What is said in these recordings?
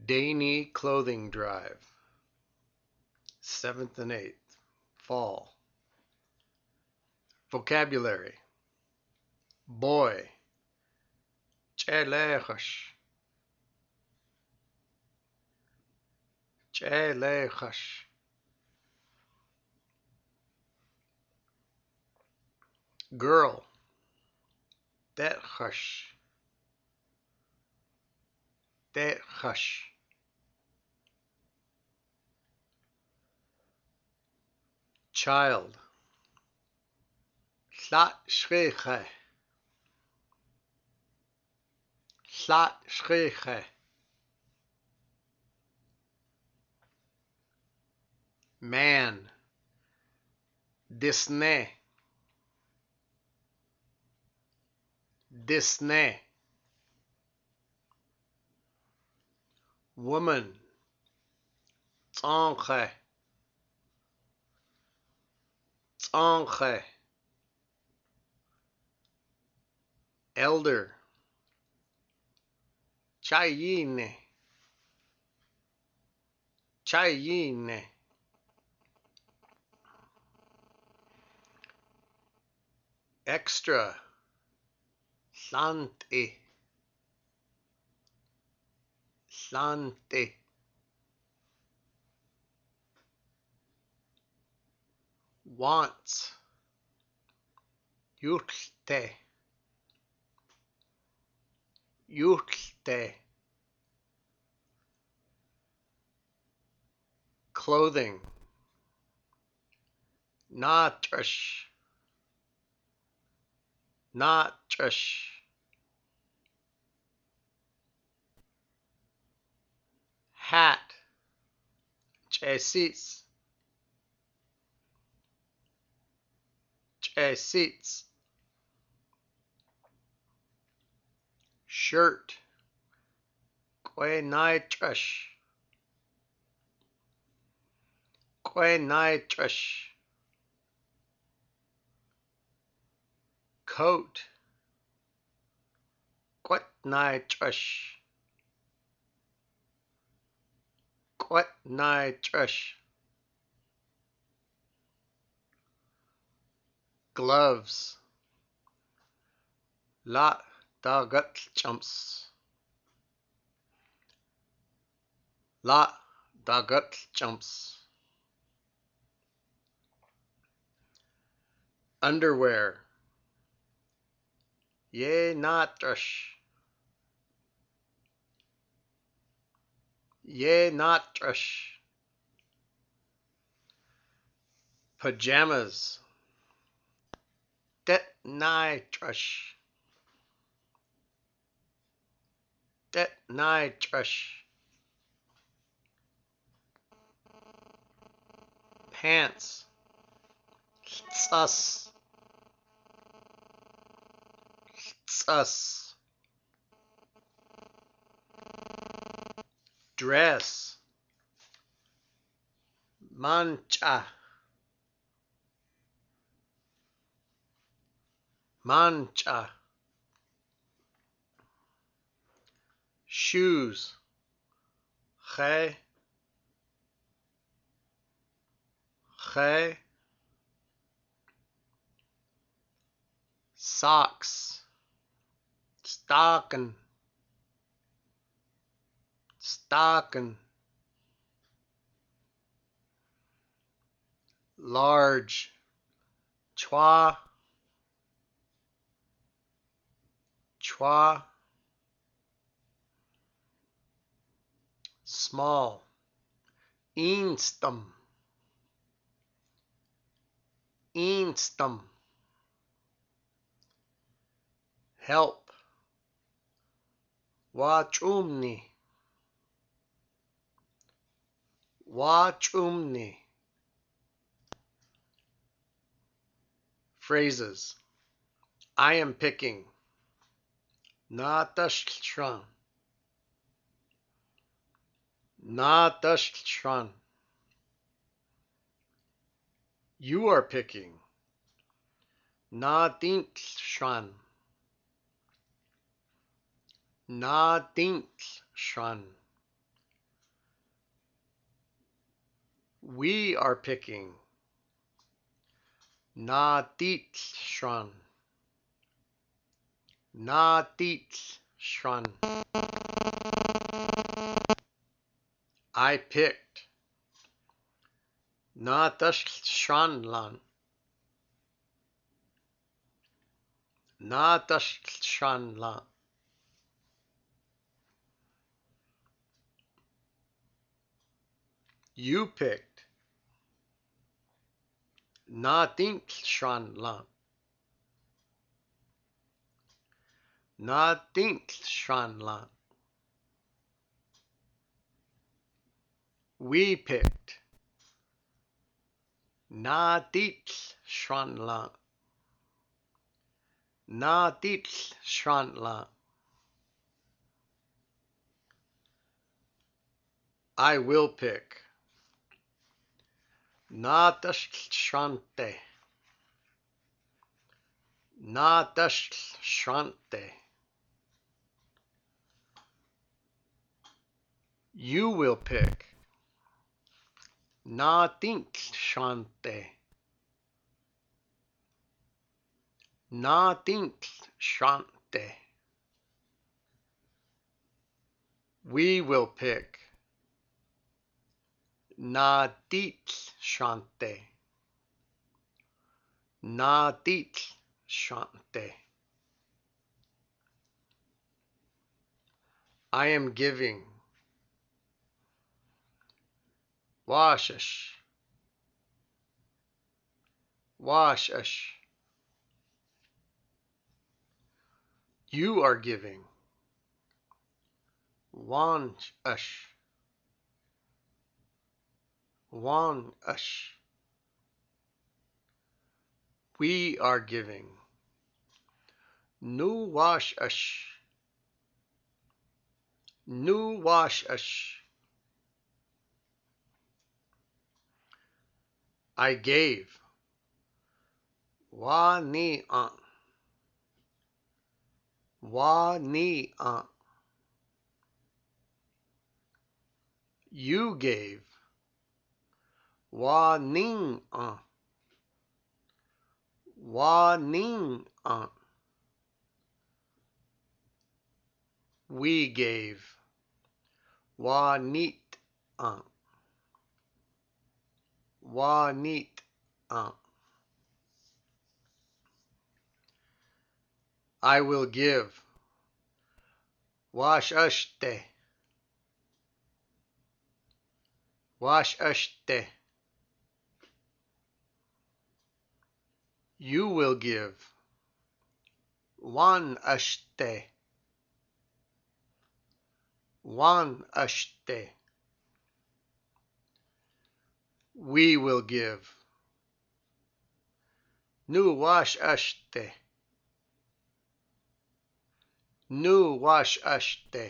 Dainey Clothing Drive, 7th and 8th, Fall. Vocabulary: boy, chelechas, chelechas. Girl, detchash, detchash. Child, slat shreche, slat shreche. Man, disne, disne. Woman, tzanche, tzanche. Elder, chayine, chayine. Extra, sante, sante. Wants, yuchte, yuchte. Clothing, natrash, natrash. Hat, chesis, chesis. Shirt, quenitrash, quenitrash. Coat, quetnitrash, quetnitrash. Gloves, la dagut jumps, la dagut jumps. Underwear, ye natrash, ye natrash. Pajamas, det nitrash, det nitrash. Pants, tsus, tsus. Dress, mancha, mancha. Shoes, che, che. Socks, stocking, stocking. Large, chwa, chwa. Small, eenstum, eenstum. Help, wachumni, wachumni. Phrases: I am picking, natashran, natashran. You are picking, nadinshran, nadinshran. We are picking. Nadit Shran. Nadit Shran. I picked. Nadash Shranlan. Nadash Shranlan. You picked. Nadink Shranlan. Nadink Shranlan. We picked. Nadit Shranlan. Nadit Shranlan. I will pick. Nadash Shrante. Nadash Shrante. You will pick. Nadink Shrante. Nadink Shrante. We will pick. Nadit Shrante. Nadit Shrante. I am giving. Washish. Washish. You are giving. Wansh. Wansh. We are giving. Nu washish. Nu washish. I gave. Wa ni an. Wa ni an. You gave. Wa ning an. Wa ning an. We gave. Wa neat an. Wa neat an. I will give. Wash ashte. Wash ashte. You will give. Wan ashte. Wan ashte. We will give. Nu wash ashte. Nu wash ashte.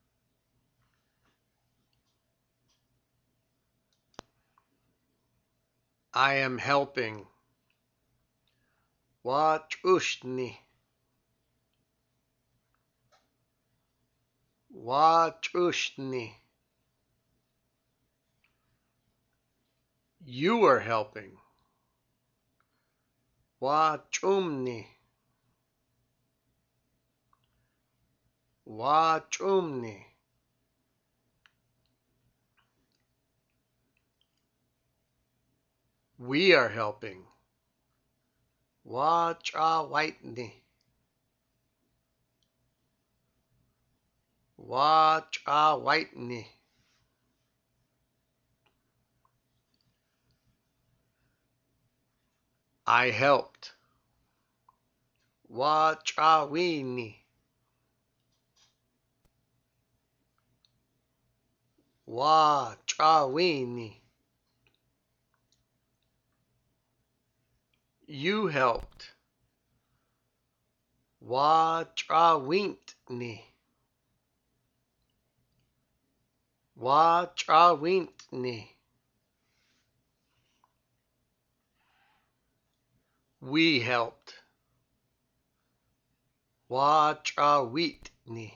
I am helping. Watch ushni. Watch ushni. You are helping. Watch umni. Watch umni. We are helping. Watch whiteni. Watch whiteni. I helped. Watch weenie. Watch weenie. You helped. Watch winkni. Watch winkni. We helped. Watch wheatni.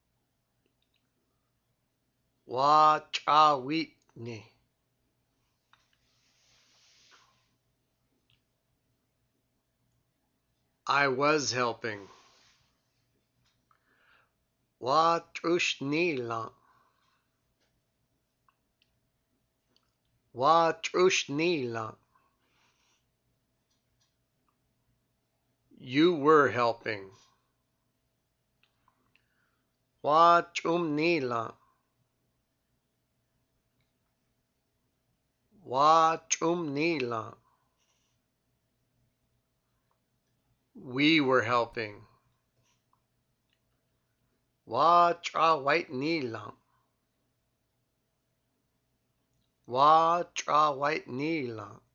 Watch wheatni. I was helping. Wa trushni lang. Wa trushni lang. You were helping. Wa chumni lang. Wa chumni lang. We were helping. Wa tra white ni lang. Wa tra white ni lang.